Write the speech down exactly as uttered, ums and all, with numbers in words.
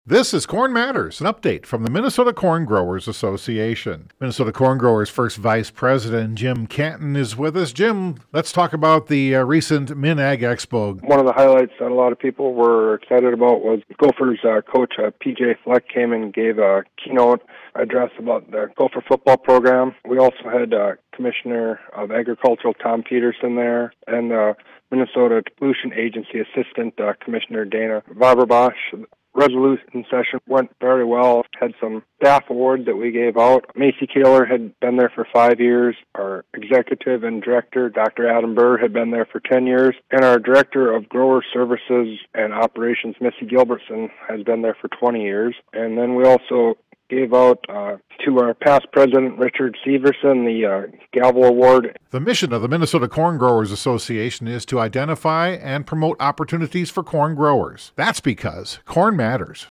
This is Corn Matters, an update from the Minnesota Corn Growers Association. Minnesota Corn Growers' first Vice President, Jim Canton, is with us. Jim, let's talk about the uh, recent MinAg Expo. One of the highlights that a lot of people were excited about was Gophers uh, coach uh, P J Fleck came and gave a keynote address about the Gopher football program. We also had uh, Commissioner of Agricultural Tom Peterson there, and uh, Minnesota Pollution Agency Assistant uh, Commissioner Dana Vaberbosch. Resolution session went very well. Had some staff awards that we gave out. Macy Kaler had been there for five years. Our executive and director, Doctor Adam Burr, had been there for ten years. And our director of grower services and operations, Missy Gilbertson, has been there for twenty years. And then we also gave out uh, to our past president, Richard Severson, the uh, Gavel Award. The mission of the Minnesota Corn Growers Association is to identify and promote opportunities for corn growers. That's because corn matters.